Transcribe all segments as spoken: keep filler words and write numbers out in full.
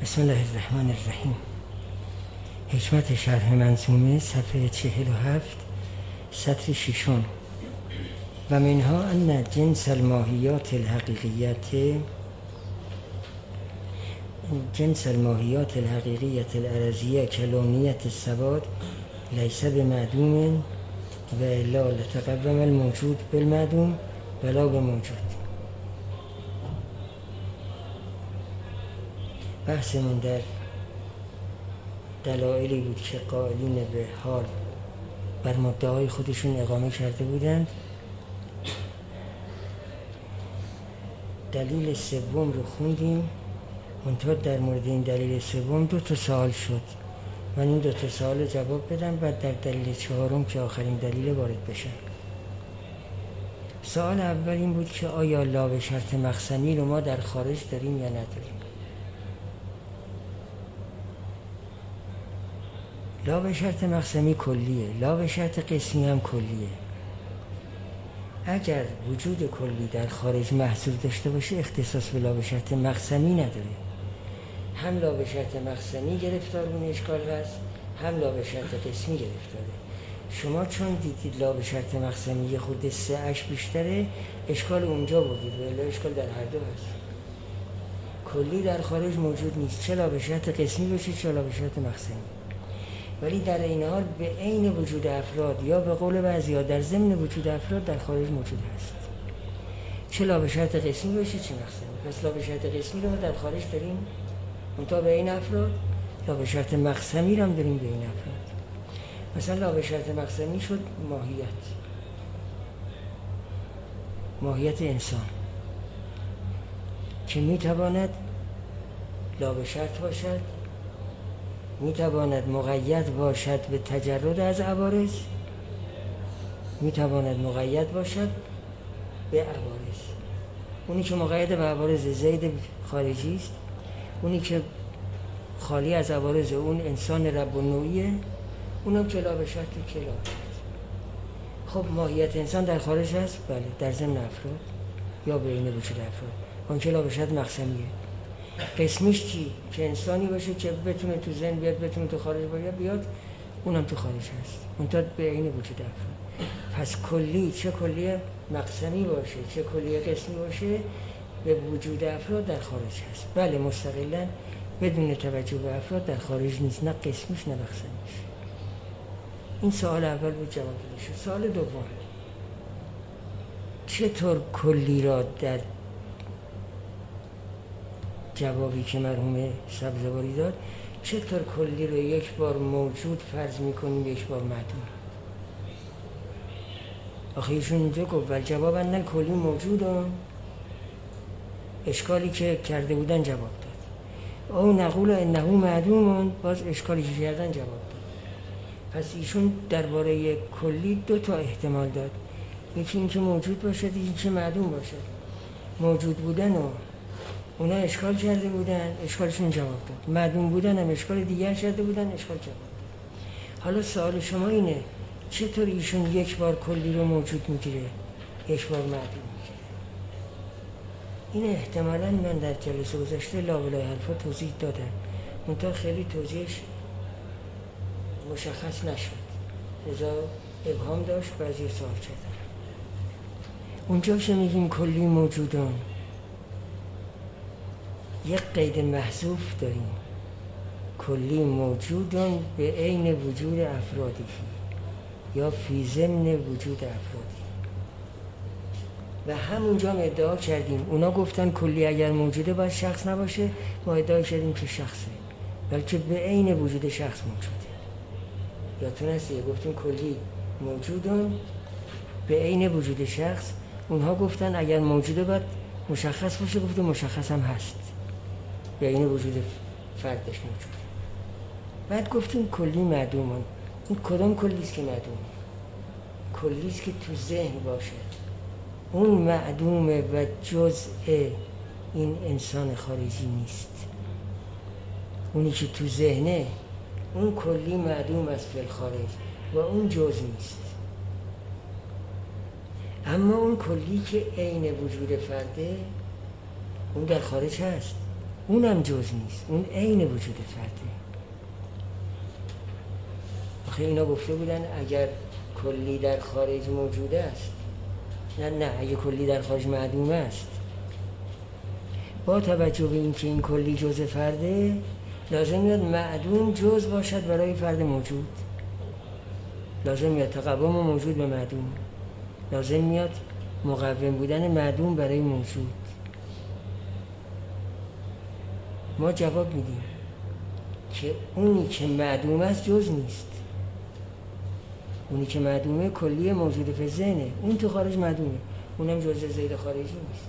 بسم الله الرحمن الرحیم. حکمت شرح منظومه صفحه چهل و هفت سطر ششم. و منها ان جنس الماهیات الحقیقیت جنس الماهیات الحقیقیت الارضیه کلونیت السواد لیس بمعدوم و الا لتقوم الموجود بالمعدوم ولا بموجود. بحثمون در دلایلی بود که قائلین به حال بر مدعای خودشون اقامه کرده بودند. دلیل سوم رو خوندیم. منتها در مورد این دلیل سوم دو تا سوال شد. من این دو تا سوال جواب بدم، بعد در دلیل چهارم که آخرین دلیل وارد بشم. سوال اول این بود که آیا لا به شرط مخزنی رو ما در خارج داریم یا نداریم؟ لا به شرط مخزنی کلیه، لا به شرط قسمی هم کلیه. اگر وجود کلی در خارج محصول داشته باشه اختصاص به لا به شرط مخزنی نداره. هم لا به شرط مخزنی گرفتار اون اشکال هست، هم لا به شرط قسمی گرفتاره. شما چون دیدید لا به شرط مخزنی خود سه اش بیشتره، اشکال اونجا بودید و الا اشکال در هر دو هست. کلی در خارج موجود نیست، چه لا به شرط قسمی باشه چه لا به شرط مخزنی. ولی در این حال به عین وجود افراد یا به قول بعضی‌ها در ضمن وجود افراد در خارج موجود هست، چه لا به شرط قسمی باشه چه مخزنی. پس لا به شرط قسمی رو در خارج داریم منتها به این افراد، لا به شرط مخزنی رو هم داریم به این افراد. مثلا لا به شرط مخزنی شد ماهیت ماهیت انسان که میتواند لا به شرط باشد، میتواند مقید باشد به تجرد از عوارض، میتواند مقید باشد به عوارض. اونی که مقید به عوارض زید خارجی است، اونی که خالی از عوارض اون انسان رب النوعیه، اونم که لا به شرط که لا به شرط. خب ماهیت انسان در خارج هست؟ بله، در ضمن افراد یا بین وجود افراد. اون که لا به شرط مخزنیه. قسمیش چی؟ که انسانی باشه که بتونه تو ذهن بیاد، بتونه تو خارج بیاد، اونم تو خارج هست منتها به عین وجود افراد. پس کلی، چه کلی مخزنی باشه چه کلی قسمی باشه، به وجود افراد در خارج هست. بله مستقلاً بدون توجه به افراد در خارج نیست، نه قسمیش نه مخزنیش. این سوال اول بود جواب داده شد. سوال دوم، چطور کلی را در جوابی که مرحوم سبزواری داد، چطور کلی رو یک بار موجود فرض میکنیم یک بار معدوم؟ آخه ایشون اینجا گفت و جواب اندن کلی موجودن، اشکالی که کرده بودن جواب داد. او نقول انه معدومون، باز اشکالی که کردن جواب داد. پس ایشون درباره کلی دو تا احتمال داد، یکی این که موجود باشد، یکی که معدوم باشد. موجود بودن و اونا اشکال کرده بودن، اشکالشون جواب داد. معدوم بودن هم اشکال دیگر کرده بودن، اشکال جواب داد. حالا سوال شما اینه چطور ایشون یک بار کلی رو موجود میگیره یک بار معدوم میگیره؟ این احتمالاً من در جلسه گذشته لا اله الا الله توضیح دادم، منتها خیلی توضیحش مشخص نشد، لذا ابهام داشت، بعضی سوال کردن. اونجا که میگیم کلی موجودان، یک قید محذوف داریم، کلی موجودان به عین وجود افرادی یا فی ضمن وجود افرادی. و همونجا هم ادعا کردیم، اونا گفتن کلی اگر موجوده باید شخص نباشه، ما ادعا کردیم که شخصه، بلکه به عین وجود شخص موجوده. یادتون هست گفتیم کلی موجودان به عین وجود شخص، اونها گفتن اگر موجوده باید مشخص باشه، گفتیم مشخص هم هست، به عین وجود فردش موجود. بعد گفتیم کلی معدومان. این کدام کلیست که معدومه؟ کلیست که تو ذهن باشه. اون معدومه و جزء این انسان خارجی نیست. اونی که تو ذهنه اون کلی معدوم است فی الخارج و اون جزء نیست. اما اون کلی که عین وجود فرده اون در خارج هست. اونم جز نیست، اون عین وجود فرده. آخه اینا گفته بودن اگر کلی در خارج موجود است، نه نه اگه کلی در خارج معدوم است، با توجه به اینکه این کلی جز فرده، لازم میاد معدوم جز باشد برای فرد موجود، لازم میاد تقوم موجود به معدوم، لازم میاد مقوم بودن معدوم برای موجود. ما جواب میدیم که اونی که معدوم است جز نیست، اونی که معدومه کلی موجود فی ذهنه، اون تو خارج معدومه، اونم جزء زید خارجی نیست.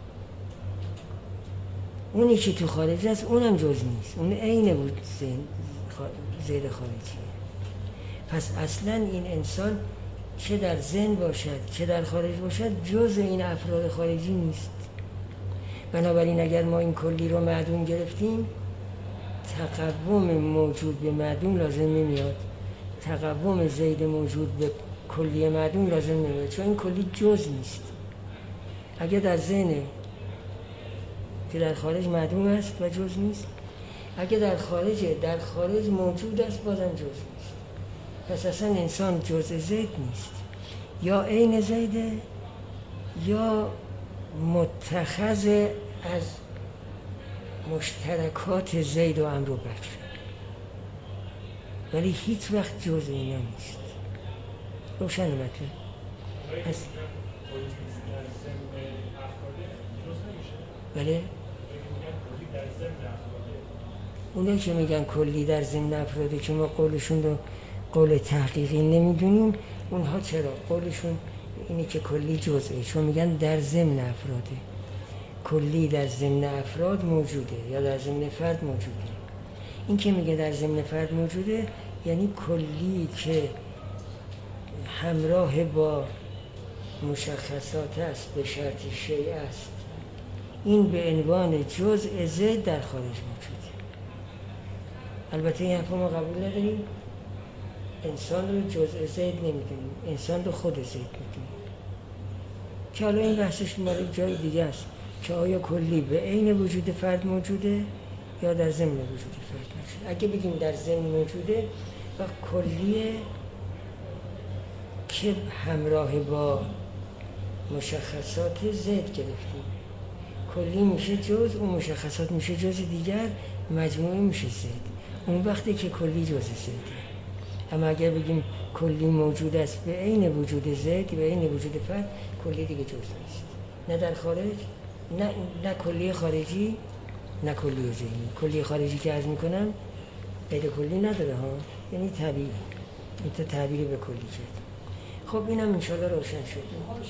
اونی که تو خارج است اونم جز نیست، اون عین بود زید خارجیه. پس اصلا این انسان چه در ذهن باشد چه در خارج باشد جز این افراد خارجی نیست. بنابراین اگر ما این کلی رو معدوم گرفتیم، تقوم موجود به معدوم لازم نمیاد، تقوم زید موجود به کلی معدوم لازم نمیاد، چون این کلی جز نیست. اگر در ذهن که در خارج معدوم است و جز نیست، اگر در خارج در خارج موجود است بازم جز نیست. پس اصلا انسان جز زید نیست، یا عین زیده یا متخذ از مشترکات زید و عمرو و بکر، ولی هیچ وقت جز اینا نیست. روشن مطلب؟ پس بله، اونایی که میگن کلی در ضمن افراده که ما قولشون رو قول تحقیقی نمیدونیم، اونها چرا؟ قولشون اینه که کلی جزئه، چون میگن در ضمن افراده. کلی در ضمن افراد موجوده یا در ضمن فرد موجوده. این که میگه در ضمن فرد موجوده یعنی کلی که همراه با مشخصات است به شرط شیء است، این به عنوان جزء ضد در خارج موجوده. البته این حرف ما قبول نداریم، انسان رو جزء ضد نمیدونیم، انسان رو خود ضد میدونیم، که حالا این بحثش مال جای دیگه است که آیا کلی به عین وجود فرد موجوده یا در ضمن وجود فرد موجوده. اگه بگیم در ضمن موجوده و کلیه که همراه با مشخصات ضد گرفتیم، کلی میشه جز، اون مشخصات میشه جز دیگر، مجموعه میشه ضد. اون وقتی که کلی جز ضده. اما اگر بگیم کلی موجود است به عین وجود ضد به عین وجود فرد، کلی دیگه جز نیست، نه در خارج، نه نه کلی خارجی نه کلی ذهنی. کلی خارجی که عرض میکنم قید کلی نداره ها، یعنی تعبیر، این تا تعبیر به کلی کرد. خب اینم انشاءالله روشن شد.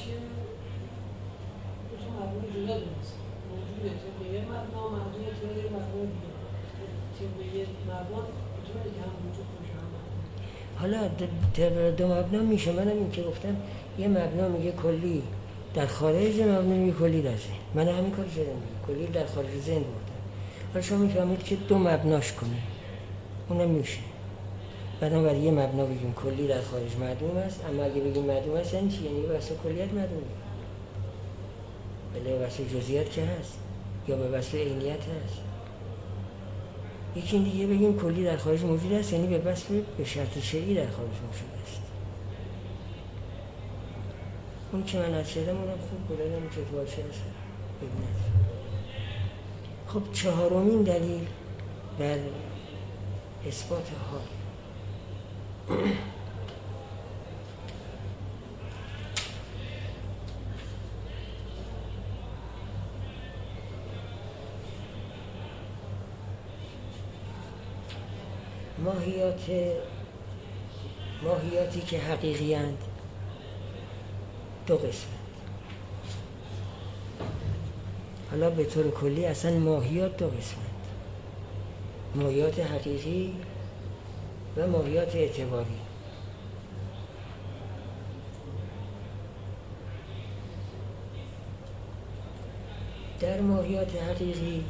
حالا دو مبنا میشه. منم این که گفتم یه مبنا میگه کلی در خارج، یه مبنا میگه کلی در ذهن. من همین کار کردم، کلی در خارج ذهن بردم. حالا شما میفهمید که دو مبناش کنیم، اونم میشه. بنابراین یه مبنا بگیم کلی در خارج معدوم است، اما اگه بگیم معدوم است یعنی چی؟ یعنی به واسه کلیت معدومه، بله واسه جزئیات که هست یا به واسه عینیت هست. یکی دیگه بگیم کلی در خارج موجود است، یعنی به واسه به شرط شیئی در خارج موجود است. اون که من از شدم اونم خوب بلدم جدوال شده ببینید. خب چهارمین دلیل بر اثبات حال. ماهیات ماهیاتی که حقیقی اند دو قسم. حالا به طور کلی اصلا ماهیات دو قسم، ماهیات حقیقی و ماهیات اعتباری. در ماهیات حقیقی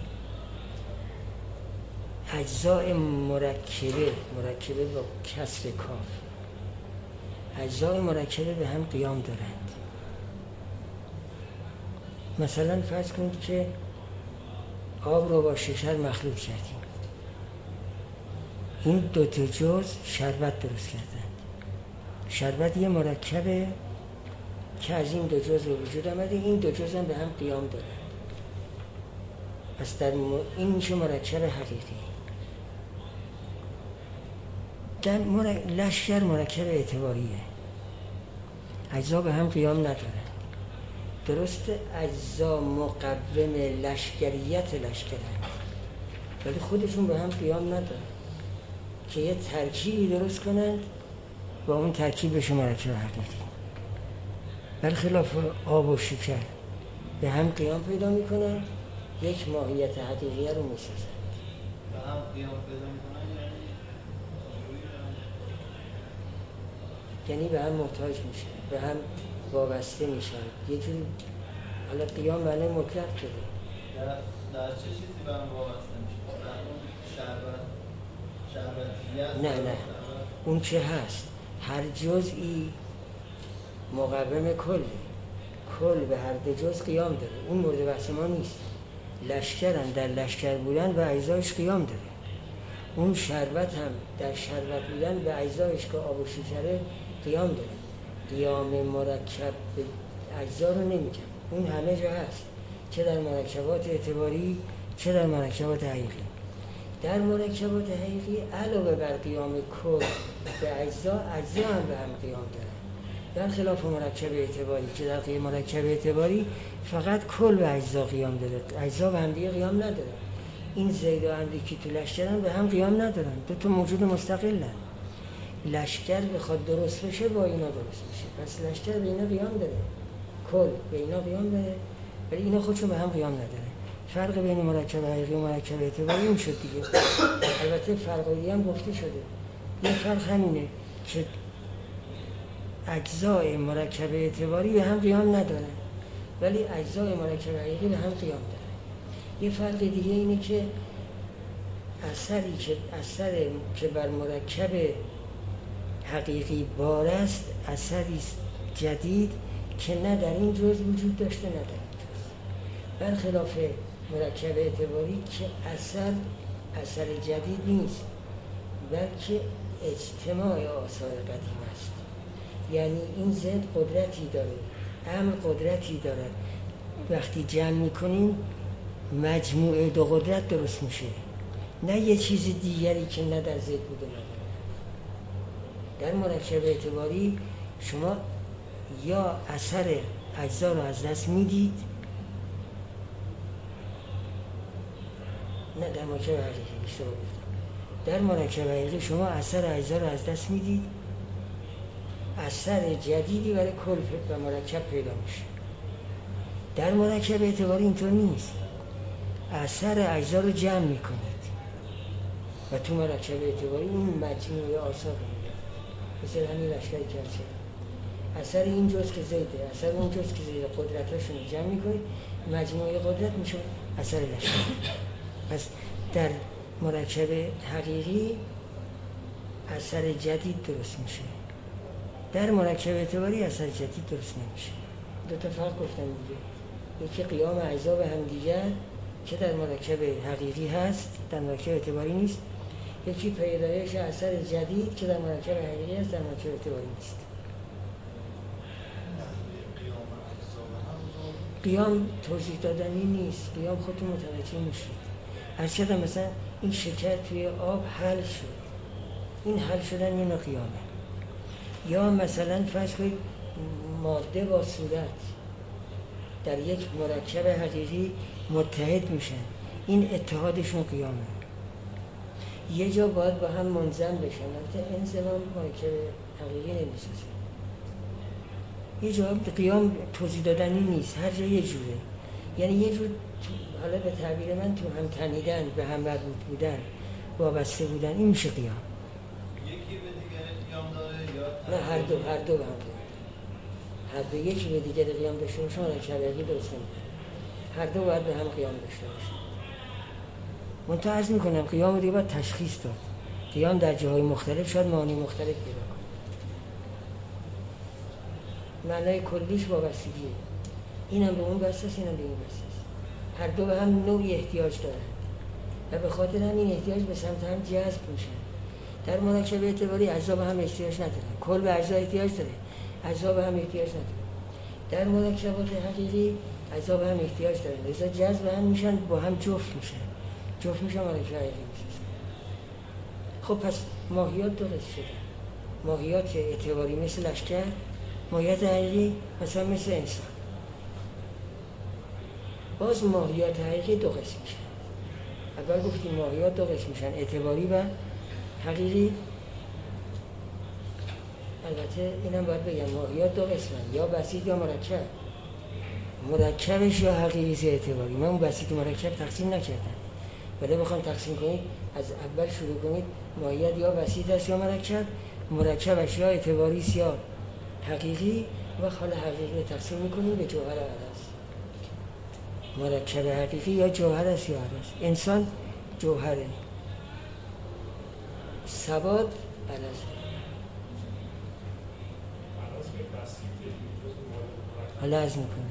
اجزاء مرکبه مرکبه با کسر کاف، اجزاء مرکبه به هم قیام دارند. مثلا فرض کنید که آب رو با شکر مخلوط کردیم، این دو تا جز شربت درست کردن. شربت یه مرکبه که از این دو جز به وجود آمده، این دو جز هم به هم قیام داره. پس در م... این میشه مرکب حقیقی. در مر... لشکر مرکب اعتباریه، اجزا به هم قیام نداره. درست اجزا مقوم لشکریت لشکر هست، ولی خودشون به هم قیام نداره که یه ترکیبی درست کنند با اون ترکیب بشه مرکب حقیقی. برخلاف آب و شکر به هم قیام پیدا میکنن، یک ماهیت حقیقیه رو میسازن. به هم قیام پیدا میکنن یعنی به هم محتاج میشه، به هم وابسته میشن. یه جوری حالا قیام معنی مطلق شده. در, در چه چیزی به هم وابسته میشه؟ در اون شربت شربتیت؟ نه نه اون چه هست؟ هر جزئی مقوم کل، کل به هر دو جز قیام داره. اون مورد بحث ما نیست. لشکرن، در لشکر بودن به اجزایش قیام داره. اون شربت هم در شربت بودن به اجزایش که آب و شکره قیام داره. قیام مرکب به اجزا رو نمیگم، اون همه جا هست، چه در مرکبات اعتباری چه در مرکبات حقیقی. در مرکبات حقیقی علاوه بر قیام کل به اجزا، اجزا هم به هم قیام داره. در خلاف مرکب اعتباری که در قیام مرکب اعتباری فقط کل به اجزا قیام داره، اجزا به هم دیگه قیام نداره. این زید و عمری که تو لشکرن به هم قیام ندارن، دو تا موجود مستقلن. لشکر بخواد درست بشه با اینا درست میشه، پس لشکر به اینا قیام داره، کل به اینا قیام داره، ولی اینا خودشون به هم قیام نداره. فرق بین مرکب حقیقی و مرکب اعتباری این شد دیگه. البته فرق دیگه هم گفته شده. یه فرق همینه که اجزای مرکب اعتباری به هم قیام ندارن، ولی اجزای مرکب حقیقی به هم قیام داره. یه فرق دیگه اینه که اثری که اثر که بر مرکب حقیقی بار است، اثری جدید که نه در این جز وجود داشته نه در این جز. برخلاف مرکب اعتباری که اثر اثر جدید نیست، بلکه اجتماع آثار قدیم است. یعنی این ضد قدرتی داره، امر قدرتی دارد. وقتی جمع میکنیم مجموعه دو قدرت درست میشه، نه یه چیز دیگری که نه در ضد بوده نداره. در مرکب اعتباری شما یا اثر اجزا رو از دست میدید، نه در مرکب حقیقی اشتباه گفتم. در مرکب حقیقی شما اثر اجزا رو از دست میدید، اثر جدیدی برای کل و مرکب پیدا میشه. در مرکب اعتباری اینطور نیست، اثر اجزا رو جمع میکنید و تو مرکب اعتباری اون مجموعه آثار رو میده. مثل همین لشکری که هست، اثر این جز که زیده، اثر اون جز که زیده، قدرتاشون رو جمع میکنید، مجموعه قدرت میشه اثر لشکر. پس در مرکب حقیقی اثر جدید درست میشه، در مرکب اعتباری اثر جدید درست نمیشه. دو تا فرق گفتم دیگه. یکی قیام اجزا به هم دیگر که در مرکب حقیقی هست، در مرکب اعتباری نیست. یکی پیدایش اثر جدید که در مرکب حقیقی هست، در مرکب اعتباری نیست. قیام توضیح دادنی نیست، قیام خودتون متوجه میشید. هرچقدر مثلا این شکر توی آب حل شد، این حل شدن یه نوع قیامه. یا مثلا فرض کنید ماده با صورت در یک مرکب حقیقی متحد میشن، این اتحادشون قیامه. یه جا باید با هم منظم بشن، البته انضمام مرکب حقیقی نمیسازه. یه جا قیام توضیح دادنی نیست، هر جا یه جوره. یعنی یه جور حالا به تعبیر من تو هم تنیدن، به هم مربوط بودن، وابسته بودن، این میشه قیام. یکی به دیگر قیام داره یا نه هر دو هر دو به هم داره. هر دو یکی به دیگر قیام داشته باشه مرکب حقیقی درست نمیشه. هر دو باید به هم قیام داشته باشه. منتها عرض میکنم قیام دیگه باید تشخیص داد. قیام در جاهای مختلف شاید معانی مختلف پیدا کنه. معنای کلیش وابستگیه. اینم به اون بسته است، اینم به این بسته است. هر دو به هم نوعی احتیاج دارند و به خاطر همین احتیاج به سمت هم جذب میشن. در مرکب اعتباری اجزا به هم احتیاج ندارن، کل به اجزا احتیاج داره، اجزا به هم احتیاج نداره. در مرکبات حقیقی اجزا به هم احتیاج دارن، لذا جذب هم میشن، با هم جفت میشن، جفت میشن مرکب حقیقی میشه. خب پس ماهیات دو قسم شده، ماهیات اعتباری مثل لشکر، ماهیات حقیقی مثلا مثل انسان. باز ماهیات حقیقی دو قسم میشن. اول گفتیم ماهیات دو قسم میشن، اعتباری و حقیقی. البته اینم باید بگم ماهیات دو قسمن، یا بسیط یا مرکب. مرکبش یا حقیقی اعتباری. من اون بسیط و مرکب تقسیم نکردم، ولی بخوام تقسیم کنید از اول شروع کنید، ماهیت یا بسیط است یا مرکب، مرکبش یا اعتباری است یا حقیقی، و حالا حقیقی تقسیم میکنیم به جوهر عرض. مرکب حقیقی یا جوهر است یا عرض. انسان جوهره، ثبات عرض. حالا از میکنه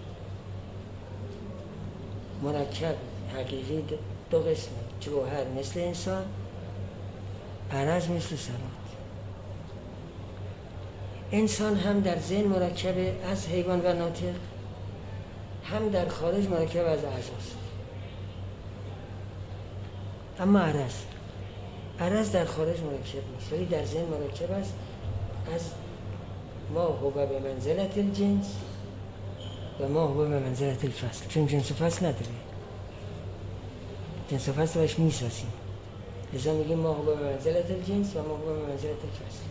مرکب حقیقی دو قسمه، جوهر مثل انسان، عرض مثل ثبات. انسان هم در ذهن مرکب از حیوان و ناطق، هم در خارج مرکب از اعضاست. اما عرض عرض در خارج مرکب نیست، ولی در ذهن مرکب است. از ما هو به منزلت الجنس و ما هو به منزلت الفصل، چون جنس و فصل نداره، جنس و فصل باش میسازیم، لذا میگیم ما هو به منزلت الجنس و ما هو به منزلت الفصل.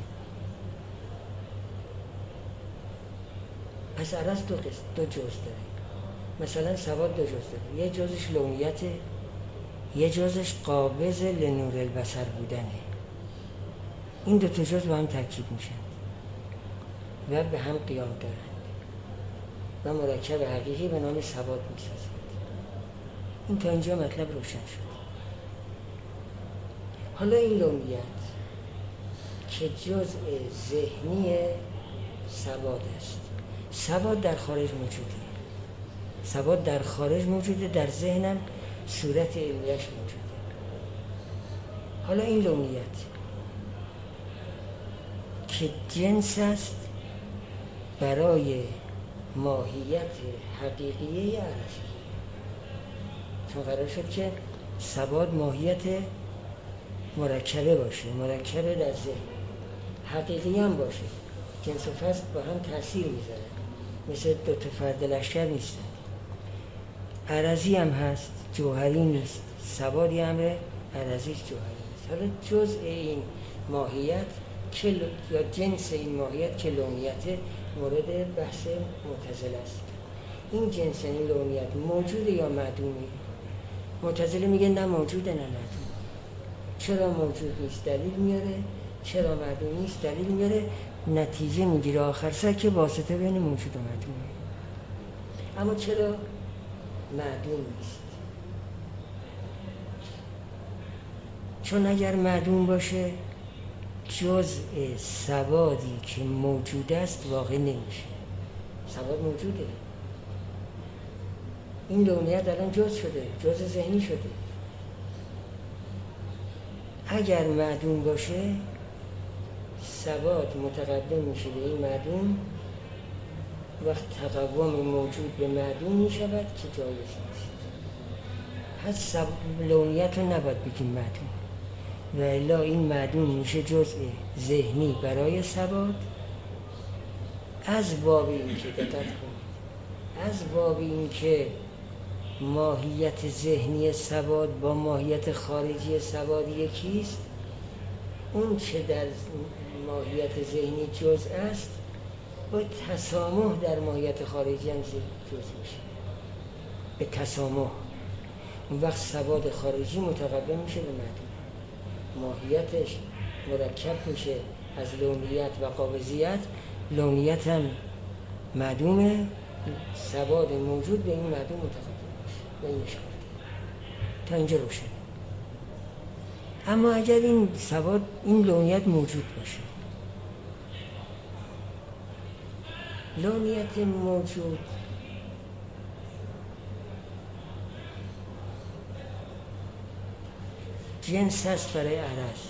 پس عرض دو قسم، دو جزء داره. مثلا ثبات دو جزء داره، یه جزش لونیته، یه جزش قابض لنور البصر بودنه. این دو تا جزء با هم ترکیب میشن و به هم قیام دارند و مرکب حقیقی به نام ثبات میسازند. این تا اینجا مطلب روشن شد. حالا این لونیت که جزء ذهنی ثبات است. ثبات در خارج موجوده، ثبات در خارج موجوده، در ذهنم صورت علمیش موجوده. حالا این لونیت که جنس است برای ماهیت حقیقیه عرضی، چون قرار شد که ثبات ماهیت مرکبه باشه، مرکبه در ذهن، حقیقی هم باشه، جنس و فصل با هم تأثیر میذاره، مثل دو تا فرد لشکر نیستن. عرضی هم هست، جوهری نیست. ثباتی امر عرضی جوهری نیست. حالا جزء این ماهیت که یا جنس این ماهیت که لونیت مورد بحث معتزله است. این جنس این لونیت موجوده یا معدومه؟ معتزله میگه نه موجوده نه معدوم. چرا موجود نیست دلیل میاره، چرا معدوم نیست دلیل میاره، نتیجه میگیره آخر سر که واسطه بین موجود و معدومه. اما چرا معدوم نیست؟ چون اگر معدوم باشه جزء ثباتی که موجود است واقع نمیشه. ثبات موجوده، این لونیت الان جزء شده، جزء ذهنی شده. اگر معدوم باشه ثبات متقدم میشه به این معدوم، وقت تقوم موجود به معدوم میشود که جایز نیست. پس لونیت رو نباید بگیم معدوم، و الا این معدوم میشه جزء ذهنی برای ثبات، از باب این که دقت کنید، از باب این که ماهیت ذهنی ثبات با ماهیت خارجی ثبات یکیست. اون چه در ماهیت ذهنی جزء است با تسامح در ماهیت خارجی هم جزء میشه، به تسامح. اون وقت ثبات خارجی متقدم میشه به معدوم، ماهیتش مرکب میشه از لونیت و قابضیت، لونیت هم معدومه، ثبات موجود به این معدوم متقدم میشه و این شکل. تا اینجا روشن. اما اگر این ثبات، این لونیت موجود باشه، لونیت موجود جنس هست برای عرض.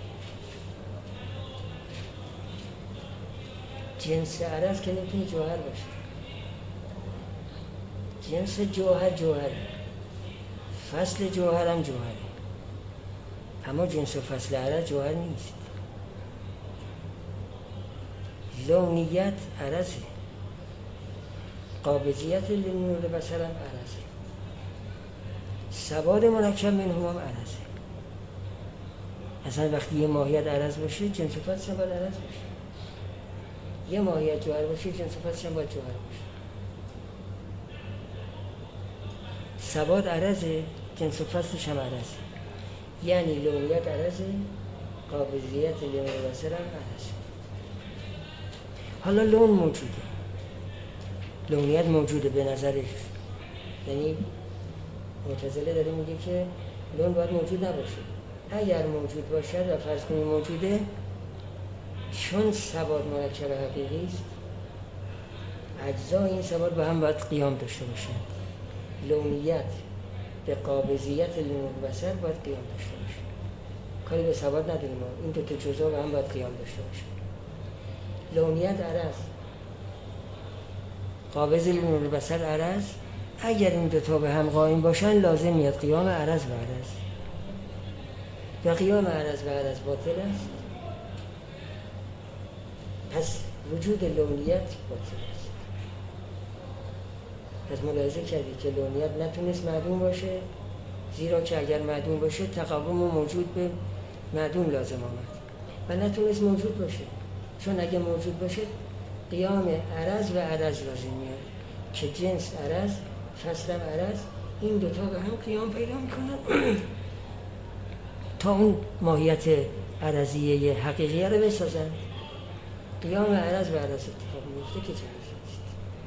جنس عرض که نمیتونه جوهر باشه. جنس جوهر جوهره، فصل جوهر هم جوهره، اما جنس و فصل عرض جوهر نیست. لونیت عرضه، قابضیت لنور بصر هم عرضه، سواد مرکب منهم هم عرضه. اصلا وقتی یه ماهیت عرض باشه جنس و فصل هم باید عرض باشه، یه ماهیت جوهر باشه جنس و فصل هم باید جوهر باشه. سواد عرضه، جنس و فصلش هم عرضه، یعنی لونیت عرضه، قابضیت لنور بصر هم عرضه. حالا لون موجوده، لونیت موجوده به نظرش، یعنی معتزله داره میگه که لون باید موجود نباشه. اگر موجود باشد و فرض کنیم موجوده، چون سواد مرکب حقیقی است، اجزای این سواد با هم باید قیام داشته باشند. لونیت به قابضیت لنور بصر باید قیام داشته باشه. کاری به سواد نداریم، این دو تا جزء با هم باید قیام داشته باشه. لونیت عرض، قابض لنور بصر عرض. اگر این دو تا به هم قائم باشن لازم میاد قیام عرض و عرض، و قیام عرض و عرض باطل است. پس وجود لونیت باطل است. پس ملاحظه کردی که لونیت نتونست معدوم باشه، زیرا که اگر معدوم باشه تقوم موجود به معدوم لازم آمد، و نتونست موجود باشه، چون اگه موجود باشه قیام عرض و عرض لازم میاد که جنس عرض، فصل عرض، این دوتا به هم قیام پیدا میکنن تا اون ماهیت عرضیه حقیقیه رو بسازن. قیام عرض و عرض اتفاق میفته که جنس است.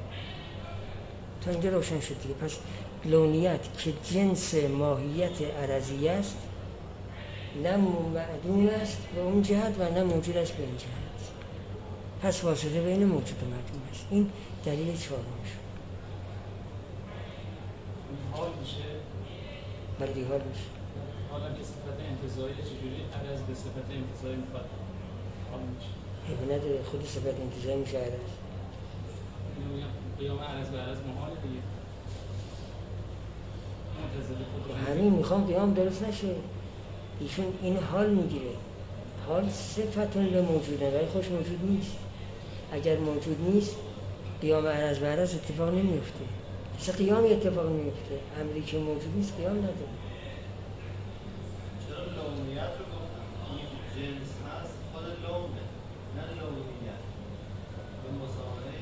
تا اینجا روشن شد دیگه. پس لونیت که جنس ماهیت عرضیه است، نه معدوم است به اون جهت و نه موجود است به این جهت. پس واسطه بین موجود و معدوم است. این دلیل چهارم شد. حال میشه؟ بلدی حال میشه. حالا که صفت انتزاعی چجوری عرض به صفت انتزاعی میخواد حال میشه؟ حیبه نداره، خودی صفت انتزاعی میشه عرض. قیام عرض به عرض محاله دیگه. همین میخوام قیام درست نشه. ایشون این حال میگیره، حال صفتون به موجوده ولی خوش موجود نیست. اگر موجود نیست قیام عرض به عرض اتفاق نمیفته. اصلا قیامی اتفاق نمیفته. امری که موجود نیست قیام نداره. چرا لونیت رو گفتم؟ این جنس هست خود لونه، نه لونیت. به مسامحه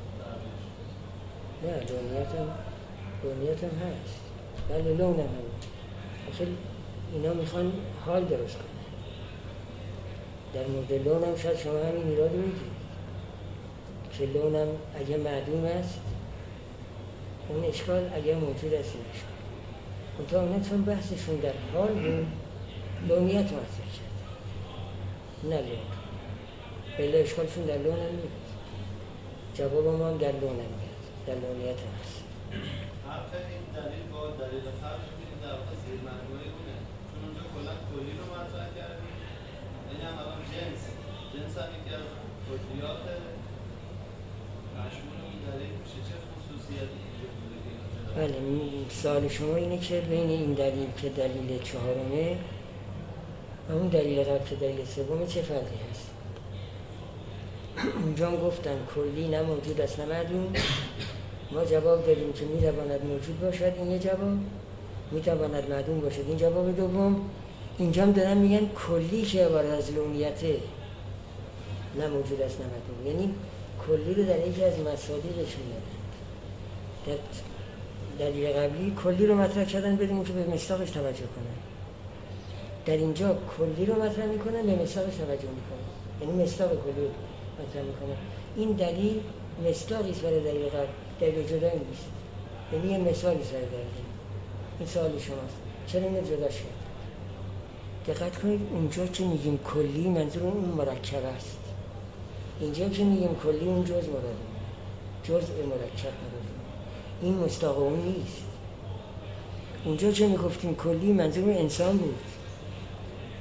نه لونیت هم لونیت هم هست، ولی لون هم هست. خیلی اینا میخوان حال درست کنن. در مورد لون هم شاید شما همین ایراد میگیرید که لون هم اگه معدوم است اون اشکال، اگه موجود است این اشکال. منطقه اونا چون بحثشون در حال بود لونیت مطرح کرد، نه لون. بله اشکالشون در لون هم میاد، جواب ما هم در لون هم میاد، در لونیت هم هست. حرف این دلیل با دلیل فرق می‌بینیم در واقع زیر مجموعه اونه، چون اونجا کلا کلی رو مطرح کردیم. این هم الان جنس جنس هم یکی از کلیات مشمول اون دلیل میشه. چه خصوصیتی اینجا بوده که اینجا بله، سوال شما اینه که بین این دلیل که دلیل چهارمه و اون دلیل قبل که دلیل سومه چه فرقی هست؟ اونجا هم گفتن کلی نه موجود است نه معدوم. ما جواب دادیم که میتواند موجود باشد، این یه جواب، میتواند معدوم باشد، این جواب دوم. اینجا هم دارن میگن کلی که عبارت از لونیته نه موجود است نه معدوم، یعنی کلی رو در یکی از مصادیقش میارن. در دلیل قبلی کلی رو مطرح کردن بدون که به مصداقش توجه کنن. در اینجا کلی رو مطرح میکنن به مصداقش توجه میکنن، یعنی مصداق کلی رو مطرح میکنن. این دلیل مصداقی است برای دلیل قبل، دلیل جدایی نیست، یعنی یه مثالی سر دلیل. این سوال شماست چرا اینو جدا شد؟ دقت کنید اونجا که میگیم کلی منظور اون مرکب است، اینجا که میگیم کلی اون جزء مراد، جزء مرکب مراد. این مصداق اون نیست. اونجا که میگفتیم کلی منظور انسان بود،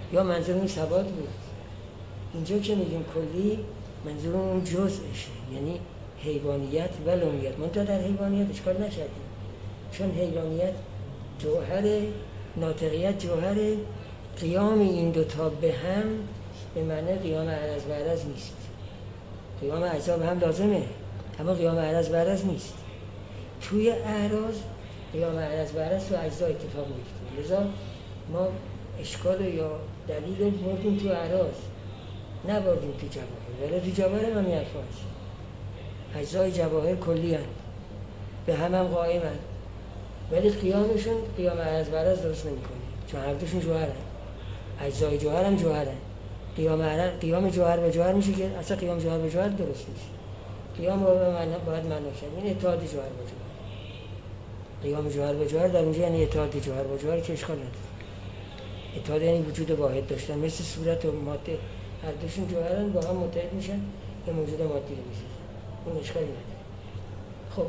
یا منظور اون ثبات بود. اینجا که میگیم کلی منظور اون جزءشه، یعنی حیوانیت و لونیت. منتها در حیوانیت اشکال نکردیم، چون حیوانیت جوهر، ناطقیت جوهر، قیام این دوتا به هم به معنی قیام عرض و عرض نیست. قیام اجزا به هم لازمه، اما قیام عرض و عرض نیست. توی اعراض قیام عرض و عرض تو اجزا اتفاق میفته، لذا ما اشکال یا دلیل رو بردیم تو اعراض، نبردیم تو جواهر. ولی تو جواهر هم این حرفا هست. اجزای جواهر کلی هست، به هم هم قائم هست، ولی قیامشون قیام عرض و عرض درست نمی کنه، چون هر دوشون جوهر هست. اجزای جوهر هم جوهر هست. قیام عرض، قیام جوهر به جوهر میشه که اصلا قیام جوهر به جوهر درست نیست. قیام باید معنا باید معنا شد، این اتحاد جوهر با جوهر. قیام جوهر به جوهر در اونجا یعنی اتحاد جوهر با جوهر، که اشکال نداره. اتحاد یعنی وجود واحد داشتن، مثل صورت و ماده، هر دوشون جوهرن، با هم متحد میشن یه موجود مادی رو میشه. اون اشکالی نداره. خب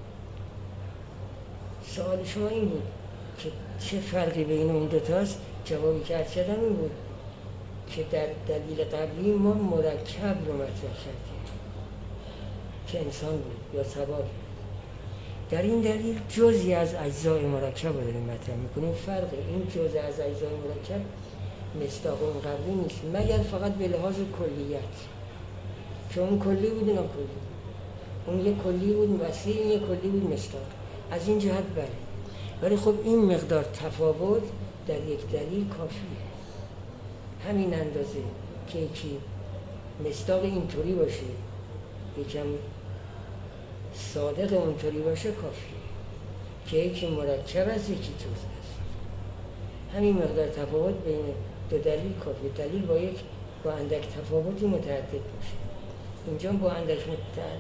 سوال شما این بود که چه فرقی بین اون دو تاست. جوابی که عرض کردم این بود که در دلیل قبلی ما مرکب رو مطرح کردیم که انسان بود یا ثبات. در این دلیل جزئی از اجزای مرکب رو داریم مطرح میکنیم. فرق این جزء از اجزای مرکب مصداق اون قبلی نیست، مگر فقط به لحاظ کلیت، چون اون کلی بود اینا کلی بود. اون یک کلی بود وسیع، این یک کلی بود مصداق. از این جهت بله، ولی خب این مقدار تفاوت در یک دلیل کافیه. همین اندازه که یکی مصداق اینطوری باشه، یکم صادق اونطوری باشه کافیه، که یکی مرکب است یکی جزء است. همین مقدار تفاوت بین دو دلیل کافیه. دلیل با یک با اندک تفاوتی متعدد باشه. اینجا با اندک متعدد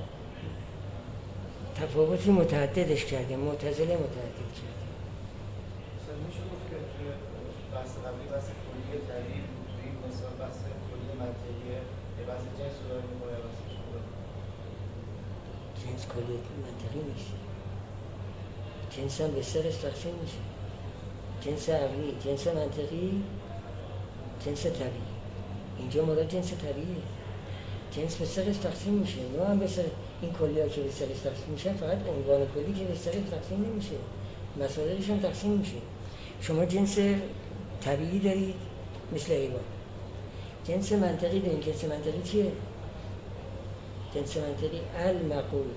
تفاوتی متعددش کردیم، معتزله متعدد کردیم. مثلا میشه گفت که توی بحث قبلی بحث کلی دلیل بود، توی این مثال بحث کلی منطقیه، یه بحث جنس رو داریم می‌کنه، بحث چیه؟ جنس کلی منطقی نیست. جنس هم به سه قسم تقسیم میشه: جنس عقلی، جنس منطقی، جنس طبیعی. اینجا مراد جنس طبیعیه. جنس به سه قسم تقسیم میشه. ما هم به سه این کلی‌ها که به سه قسم تقسیم میشن، فقط عنوان کلی که به سه قسم تقسیم نمیشه، مسائلش هم تقسیم میشه. شما جنس طبیعی دارید مثل حیوان، جنس منطقی دارید. جنس منطقی چیه؟ جنس منطقی المقول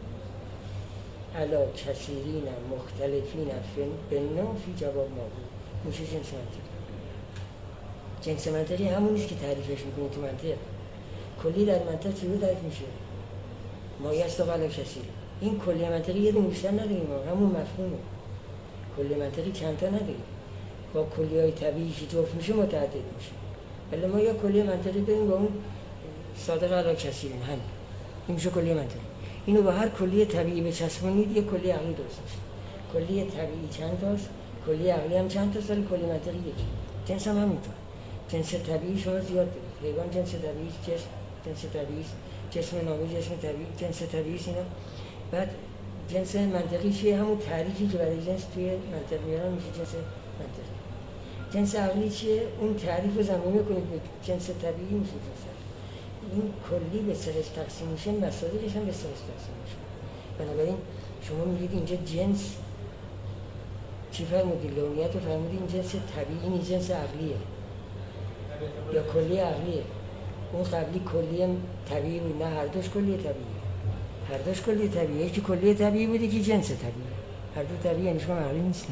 علا کثیرین مختلفین بالنوع فی جواب ما بود، میشه جنس منطقی. جنس منطقی همون نیست که تعریفش میکنید تو منطق. کلی در منطق چجوری تعریف میشه؟ ما یستوی علی کثیر. این کلی منطقی یه دونه بیشتر نداریم، همون مفهومه. کلی منطقی چند تا نداریم. با کلی‌های طبیعی که جفت میشه متعدد میشه. ولی ما یا کلی منطقی داریم با اون صادق علی کثیر، هم این میشه کلی منطقی. اینو با هر کلی طبیعی بچسبونید یه کلی عقلی درست میشه. کلی طبیعی چند تاست، کلی عقلی هم چند تاست، ولی کلی منطقی یکی. جنس هم همینطور. جنس طبیعی شما زیاد دارید. حیوان جنس طبیعی، جسم جنس طبیعی، جسم نامی جسم طبیعی، جنس طبیعی اینا. بعد جنس منطقی چیه؟ همون تعریفی که برای جنس توی منطق میارن میشه جنس منطقی. جنس عقلی چیه؟ اون تعریف رو زمینه کنید به جنس طبیعی میشه جنس. این کلی به سه قسم تقسیم میشه، مسائلش هم به سه قسم تقسیم میشه. بنابراین شما میگید اینجا جنس چی فرمودید؟ لونیت رو فرمودید این جنس طبیعی نیست، جنس عقلیه یا کلی عقلیه. اون قبلی کلی طبیعی بود، نه هر دوش کلی طبیعی، هر دوش کلی طبیعی. یکی کلی طبیعی بوده که جنس طبیعی، هر دو طبیعی یعنی شما عقلی نیستن.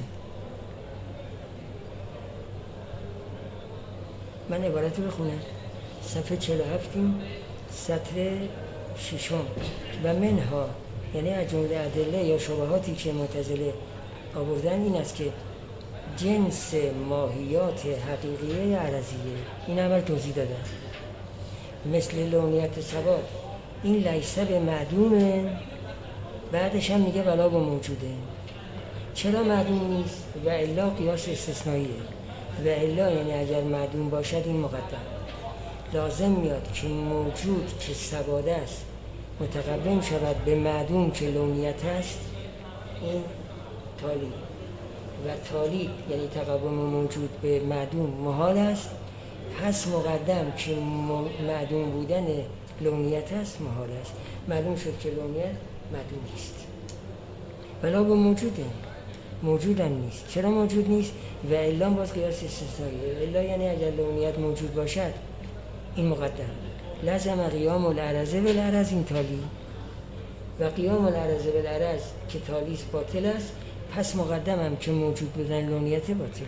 من عبارت رو بخونم. صفحه چهل و هفت سطر ششم. و منها، یعنی از جمله ادله یا شبهاتی که معتزله آوردن این است که جنس ماهیات حقیقیه عرضیه، این اول توضیح دادن، مثل لونیت ثبات، این لیسه به معدومه. بعدش هم میگه ولا با موجوده. چرا معدوم نیست؟ و الا قیاس استثنائیه. و الا یعنی اگر معدوم باشد این مقدم لازم میاد که موجود که ثبات است متقدم شود به معدوم که لونیت است. این تالی و تالی یعنی تقدم موجود به معدوم محال است، پس مقدم که معدوم بودن لونیت هست محال است. معلوم شد که لونیت معدوم نیست، ولا با موجوده، موجودم نیست. چرا موجود نیست؟ و الا باز قیاس استثنائیه. الا یعنی اگر لونیت موجود باشد این مقدم لازم قیام العرض بالعرض این تالی، و قیام العرض بالعرض که تالیست باطل است، پس مقدمم که موجود بودن لونیت باطلی.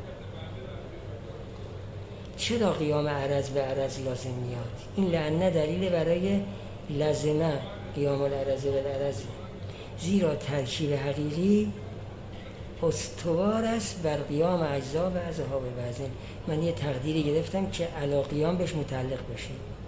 چرا قیام عرض به عرض لازم میاد؟ این لعنه دلیل برای لازمه قیام العرض بالعرض، زیرا ترکیب حقیقی استوار است بر قیام اجزا و اصحاب بعضین. من یه تقدیری گرفتم که علی قیام بهش متعلق بشه.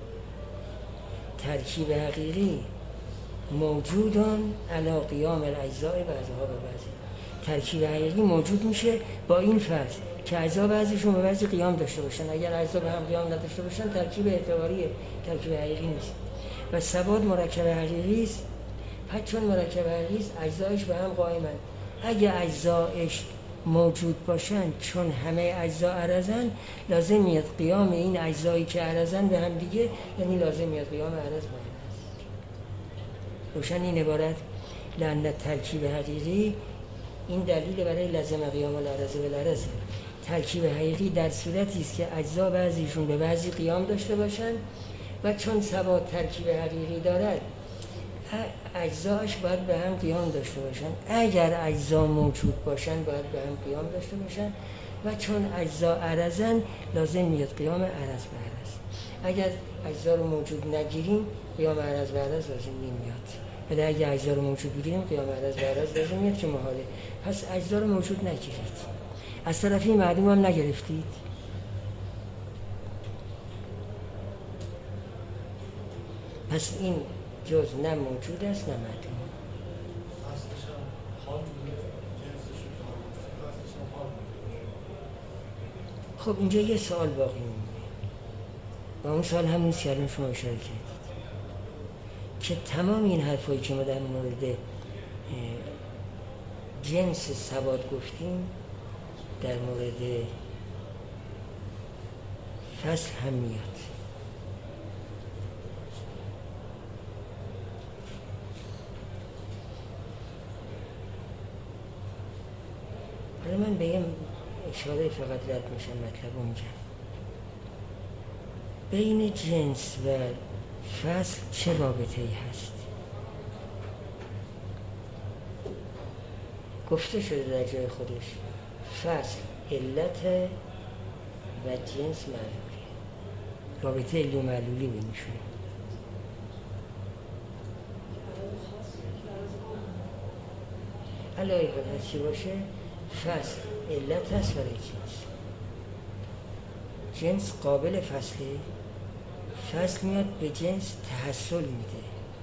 ترکیب حقیقی موجودان علی قیام الاجزاء و اصحاب بعضین. ترکیب حقیقی موجود میشه با این فرض که اجزا بعضیشون به بعضی قیام داشته باشن. اگر اجزا به هم قیام نداشته باشن ترکیب اعتباریه، ترکیب حقیقی نیست. و ثبات مرکب حقیقی است. پس چون مرکب حقیقی است اجزایش به هم قائمن. اگه اجزایش موجود باشن، چون همه اجزا عرضن، لازم میاد قیام این اجزایی که عرضن به هم دیگه، یعنی لازم میاد قیام عرض با عرض. روشن این عبارت؟ لأن ترکیب حقیقی این دلیل برای لازم قیام العرض بالعرض. ترکیب حقیقی در صورتی است که اجزا بعضیشون به بعضی قیام داشته باشن و چون ثبات ترکیب حقیقی دارد اجزاش باید به هم قیام داشته باشن. اگر اجزا موجود باشن باید به هم قیام داشته باشن و چون اجزا عرضن لازم میاد قیام عرض به عرض. اگر اجزا رو موجود نگیریم قیام عرض به عرض لازم نمیاد، ولی اگر اجزا رو موجود بگیریم قیام عرض به عرض لازم میاد که محاله. پس اجزا رو موجود نگیرید. از طرفی معدوم هم نگرفتید. پس این جز نه موجود است نه معدوم. خب اینجا یه سوال باقی میمونه و اون سوال همون سیالون شما اشاره کردید که تمام این حرفایی که ما در مورد جنس ثبات گفتیم در مورد فصل هم میاد. حالا من به این اشاره فقط رد میشم مطلب اونجا. بین جنس و فصل چه رابطه‌ای هست؟ گفته شده در جای خودش فصل علت و جنس معلولی، رابطه علی و معلولی بینشونه. علایه حالت چی باشه؟ فصل علت هست برای جنس. جنس قابل فصله، فصل میاد به جنس تحصل میده،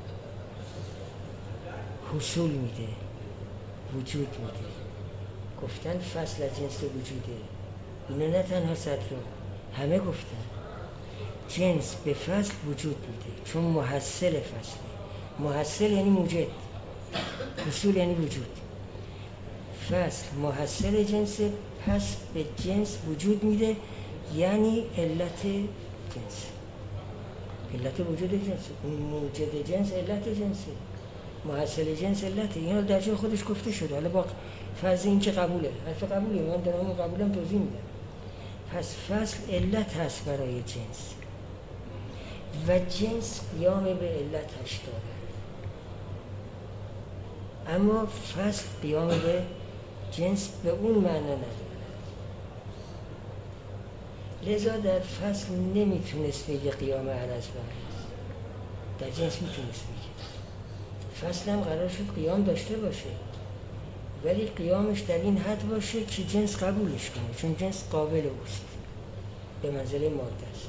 حصول میده، وجود میده. گفتن فصل از جنس وجوده، اینو نه تنها سطر همه گفتن. جنس به فصل وجود میده چون محصل فصله. محصل یعنی موجد، حصول یعنی وجود. فصل محصل جنس، پس به جنس وجود میده، یعنی علت جنس، علت وجود جنس. اون موجد جنس علت جنسه، محصل جنس علته. اینو در جای خودش گفته شده. حالا با فرض این که قبوله، حرف قبوله، من دارم اون قبولم توضیح میدم. پس فصل علت هست برای جنس و جنس قیام به علتش داره، اما فصل قیام به جنس به اون معنا نداره. لذا در فصل نمیتونست بگه قیام عرض به عرض، در جنس میتونست بگه. فصل هم قرار شد قیام داشته باشه، ولی قیامش در این حد باشه که جنس قبولش کنه، چون جنس قابل اوست، به منزله ماده است.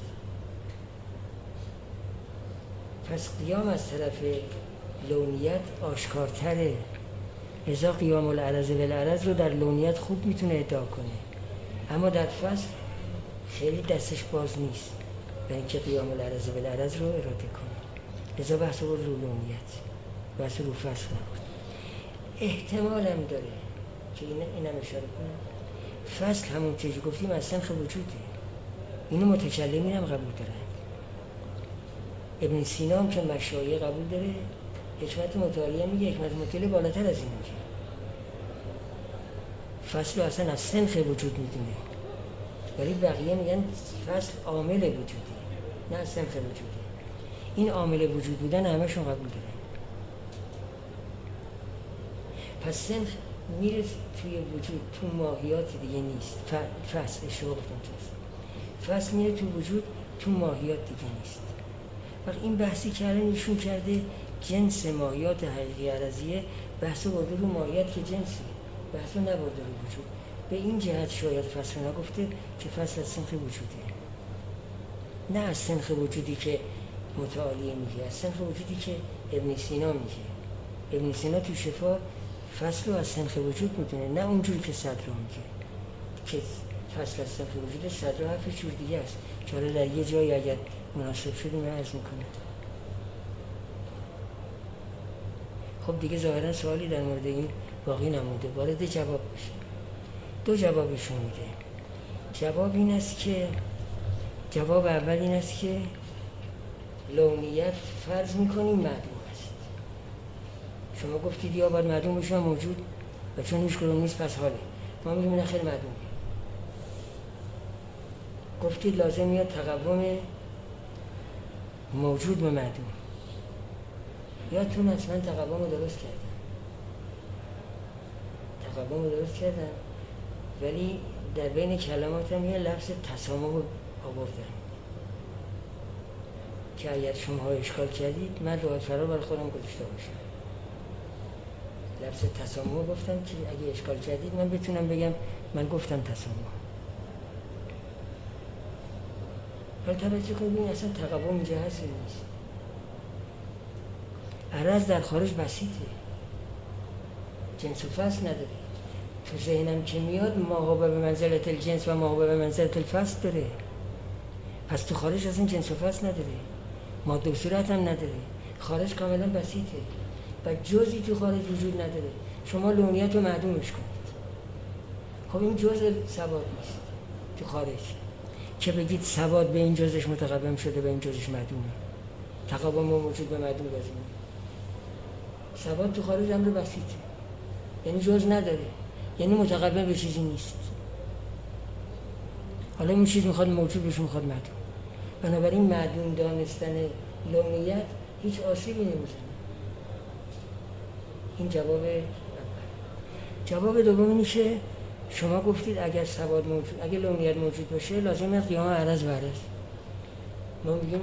پس قیام از طرف لونیت آشکارتره، لذا قیام العرض بالعرض رو در لونیت خوب میتونه ادعا کنه، اما در فصل خیلی دستش باز نیست به اینکه قیام العرض بالعرض رو اراده کنه. لذا بحث رو رو لونیت، بحث رو فصل نبود. احتمال هم داره که این اینم اشاره کنم، فصل همون چیزی گفتیم از سنخ وجوده، اینو متکلمین هم قبول دارن. ابن سینا هم که مشایخ قبول داره، حکمت متعالیه میگه حکمت متعالیه بالاتر از این میگه. فصل رو اصلا از صنف وجود میدونه، ولی بقیه میگن فصل عامل وجودی، نه از صنف وجودی. این عامل وجود بودن همشون قبول داره. پس صنف میره توی وجود، تو ماهیات دیگه نیست. فصل اشتباه گفتم چیست. فصل میره تو وجود، تو ماهیات دیگه نیست. وقت این بحثی که الان ایشون کرده جنس ماهیات حقیقی عرضیه، بحث برده رو ماهیت که جنسی، بحث نبرده رو وجود. به این جهت شاید فصل نگفته که فصل از صنف وجودی، نه از صنف وجودی که متعالیه میگه، از صنف وجودی که ابن سینا میگه. ابن سینا تو شفا فصل رو از صنف وجود میدونه، نه اونجوری که صدر رو میگه که فصل از صنف وجود. صدر حرف جور دیگه است که حالا در یه جایی اگر مناسب شدی من عرض میکنه. خب دیگه ظاهرا سوالی در مورد این باقی نمونده، وارد جواب بشه. دو جوابشون میده. جواب این است که جواب اول این است که لونیت فرض میکنیم معدوم است. شما گفتید یا باید معدوم بشه موجود و چون هیچ کدوم نیست پس حاله، ما میگیم نه خیلی معدومه. گفتید لازم میاد تقوم موجود به معدوم. یادتون اصلا تقوم رو درست کردن، تقوم رو درست کردن، ولی در بین کلمات هم یه لفظ تسامح رو آوردن که اگر شما اشکال کردید من راحت فرار برای خودم گذاشته باشم. لفظ تسامح گفتم که اگه اشکال کردید من بتونم بگم من گفتم تسامح. ولی توجه کنید این اصلا تقوم اینجا هست نیست. عرض در خارج بسیطه، جنس و فصل نداره. تو ذهنم که میاد ماهوبه به منزلت الجنس و ماهوبه به منزلت الفصل داره. پس تو خارج اصلا جنس و فصل نداره، ماده و صورت هم نداره. خارج کاملا بسیطه و جزئی تو خارج وجود نداره. شما لونیت رو معدومش کنید، خب این جزء ثبات نیست تو خارج که بگید ثبات به این جزش متقوم شده به این جزش معدومه. تقوم موجود به معدوم لازمه. ثبات تو خارج امر بسیطه، یعنی جز نداره، یعنی متقوم به چیزی نیست. حالا این چیز میخواد موجود بشه، میخواد معدوم. بنابراین معدوم دانستن لونیت هیچ آسیبی نمیزنه. این جواب اول. جواب دوم اینه که شما گفتید اگر ثبات موجود، اگر لونیت موجود باشه لازمه قیام عرض و عرض. ما میگیم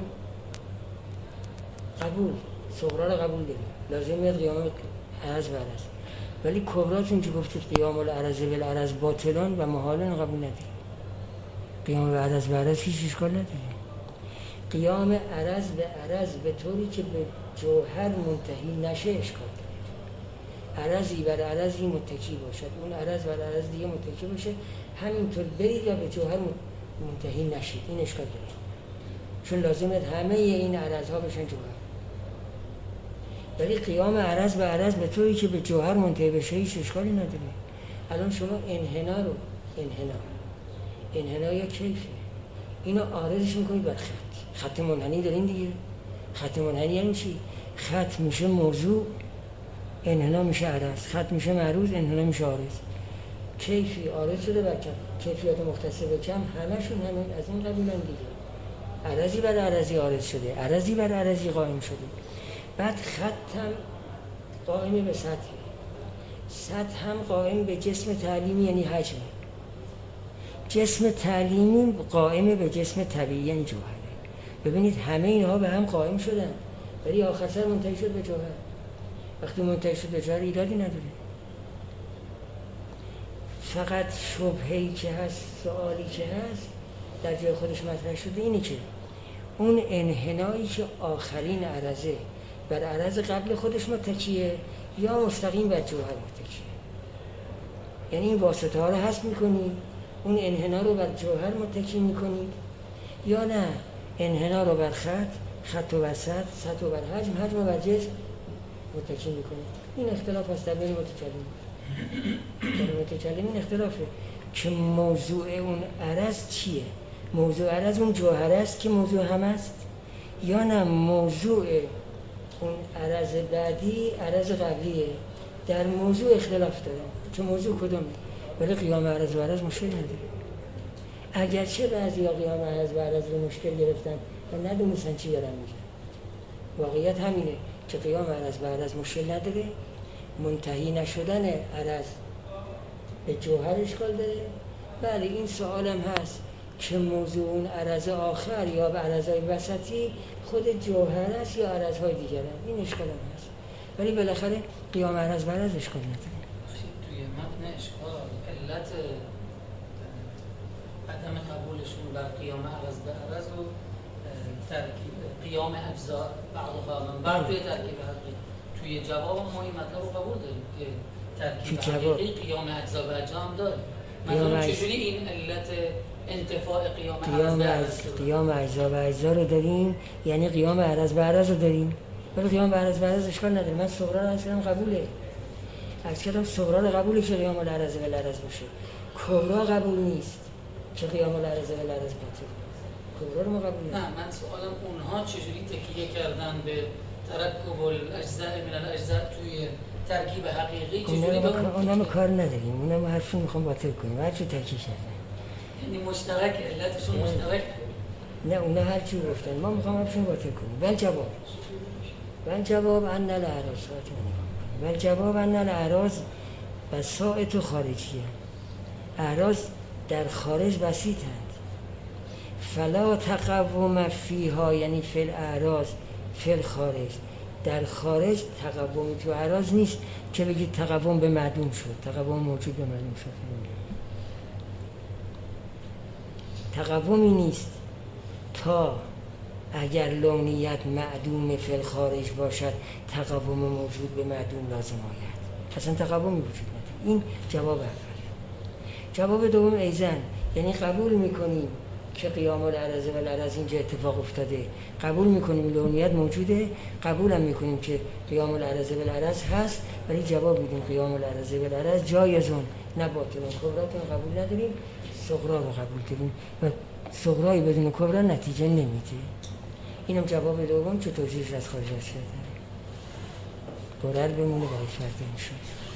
قبول، صغرا رو قبول داریم، لازمه قیام عرض و عرض. ولی کبراتون که گفتید قیام العرض و العرض باطلان و محالن قبول نداریم. قیام عرض و عرض هیچ اشکال نداره. قیام عرض به عرض به طوری که به جوهر منتهی نشه اشکال داره. عرضی بر عرضی متکی باشد، اون عرض بر عرض دیگه متکی باشه، همینطور برید یا به جوهر منتهی نشید، این اشکال داره. چون لازمه همه این عرض ها بشن جوهر. ولی قیام عرض به عرض به طوری که به جوهر منتهی بشه هیچ اشکالی نداره. الان شما انحنا رو انحنا انحنا یا کیفه، اینو عارضش میکنید بر خط. خط منحنی دارین دیگه. خط منحنی یعنی چی؟ خط میشه موضوع، انحنا میشه عرض. خط میشه معروض، انحنا میشه عارض. کیفی عارض شده بر کم، کیفیات مختصر به کم همشون همین از این قبیلن دیگه. عرضی بر عرضی عارض شده، عرضی بر عرضی قائم شده. بعد خط هم قائم به سطح، سطح هم قائم به جسم تعلیمی یعنی حجم. جسم تعلیمی قائم به جسم طبیعی یعنی جوهره. ببینید همه اینها به هم قائم شدن ولی آخر سر منتهی شد به جوهر. وقتی منتهی شد به جوهر ایرادی نداره. فقط شبهه‌ای که هست، سوالی که هست در جای خودش مطرح شده اینه که اون انحنایی که آخرین عرضه بر عرض قبل خودش متکیه یا مستقیم بر جوهر متکیه. یعنی این واسطه ها رو حذف میکنید، اون انحنا رو بر جوهر متکی میکنید، یا نه انحنا رو بر خط، خط و بر سطح، سطح و بر حجم، حجم و بر جسم متکی میکنید. این اختلاف هست در بین متکلمین. در متکلمین اختلافه که موضوع اون عرض چیه. موضوع عرض اون جوهر است که موضوع هم است، یا نه موضوع اون عرض بعدی عرض قبلیه. در موضوع اختلاف دارن که موضوع کدومه، ولی قیام عرض و عرض مشکل نداره. اگرچه بعضی ها قیام عرض و عرض رو مشکل گرفتن و ندونستن چی دارن میگن. واقعیت همینه که قیام عرض و عرض مشکل نداره، منتهی نشدن عرض به جوهر اشکال داره. بله این سوالم هست که موضوع اون عرض آخر یا به عرضهای وسطی خود جوهر است یا عرضهای دیگر هست، این اشکال هم هست. ولی بالاخره قیام عرض و عرض اشکال نداره. توی متن اشکال علت عدم قبولشون بر قیام عرض به عرض و ترکیب قیام اجزا بعض قانون بعد توی ترکیب حقیقی توی جواب ما این مطلب رو قبول داریم که ترکیب حقیقی قیام اجزا و اجزا هم داره. مثلا چجوری این علت انتفاع قیام عرض به عرض قیام اجزا و اجزا رو داریم، یعنی قیام عرض به عرض رو داریم، ولی قیام به عرض به عرض اشکال نداره. من صغرا رو اصلا قبوله، از کلام صغرا رو قبوله که قیام العرض به العرض باشه، کبرا قبول نیست که قیام العرض به العرض باشه. کبرا رو ما قبول نه، من سوالم اونها چجوری تکیه کردن به ترکب الاجزاء من الاجزاء توی ترکیب حقیقی، چجوری به اون اونم کار نداریم، اونم حرفشون میخوام باطل کنیم، هر چی تکیه کردن یعنی مشترک علتشون مشترک. نه اونا هر چی گفتن ما میخوام حرفشون باطل کنیم. ول جواب ول جواب ان الاعراض ول جواب ان الاعراض بساط و خارجیه. اعراض در خارج بسیطند، فلا تقوم فیها، یعنی فی الاعراض فی الخارج، در خارج تقوم تو اعراض نیست که بگید تقوم به معدوم شد، تقوم موجود به معدوم شد. تقومی نیست تا اگر لونیت معدوم فی الخارج باشد تقوم موجود به معدوم لازم آید، اصلا تقومی وجود نداره. این جواب اول. جواب دوم ایزن، یعنی قبول میکنیم که قیام العرض و العرض اینجا اتفاق افتاده، قبول میکنیم لونیت موجوده، قبول هم میکنیم که قیام العرض و العرض هست، ولی جواب میدیم قیام العرض و العرض جایزون نه باطلون. کبراتون قبول نداریم، صغرا رو قبول داریم و صغرایی بدون کبرا نتیجه نمیده. اینم جواب دوم که توضیحش از خارج شده. قرار بمونه برای فردا میشه.